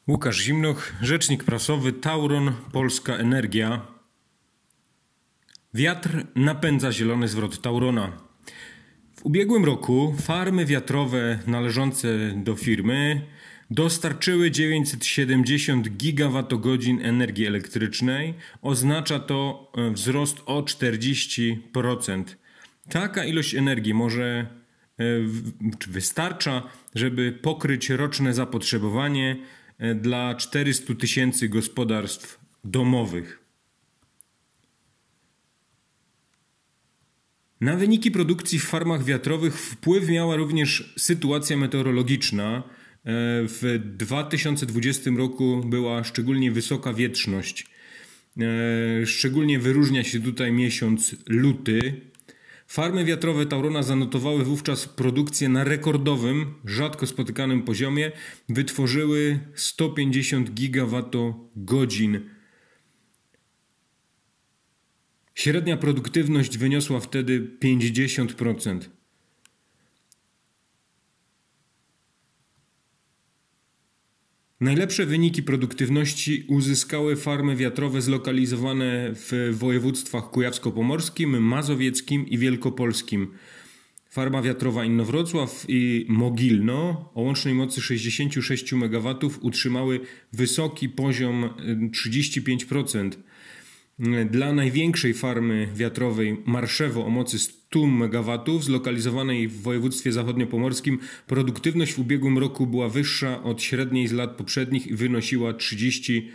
Łukasz Zimnoch, rzecznik prasowy Tauron Polska Energia. Wiatr napędza zielony zwrot Taurona. W ubiegłym roku farmy wiatrowe należące do firmy dostarczyły 970 gigawatogodzin energii elektrycznej. Oznacza to wzrost o 40%. Taka ilość energii wystarcza, żeby pokryć roczne zapotrzebowanie dla 400 000 gospodarstw domowych. Na wyniki produkcji w farmach wiatrowych wpływ miała również sytuacja meteorologiczna. W 2020 roku była szczególnie wysoka wietrzność. Szczególnie wyróżnia się tutaj miesiąc luty. Farmy wiatrowe Taurona zanotowały wówczas produkcję na rekordowym, rzadko spotykanym poziomie. Wytworzyły 150 gigawatogodzin. Średnia produktywność wyniosła wtedy 50%. Najlepsze wyniki produktywności uzyskały farmy wiatrowe zlokalizowane w województwach kujawsko-pomorskim, mazowieckim i wielkopolskim. Farma wiatrowa Inowrocław i Mogilno o łącznej mocy 66 MW utrzymały wysoki poziom 35%. Dla największej farmy wiatrowej Marszewo o mocy 100 MW zlokalizowanej w województwie zachodniopomorskim produktywność w ubiegłym roku była wyższa od średniej z lat poprzednich i wynosiła 32%.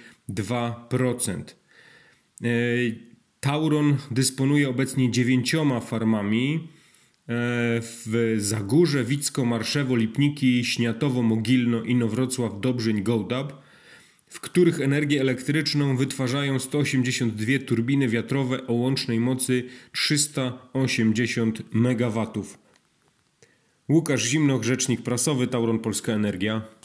Tauron dysponuje obecnie 9 farmami w Zagórze, Wicko, Marszewo, Lipniki, Śniatowo, Mogilno, Inowrocław, Dobrzeń, Gołdap, w których energię elektryczną wytwarzają 182 turbiny wiatrowe o łącznej mocy 380 MW. Łukasz Zimnoch, rzecznik prasowy Tauron Polska Energia.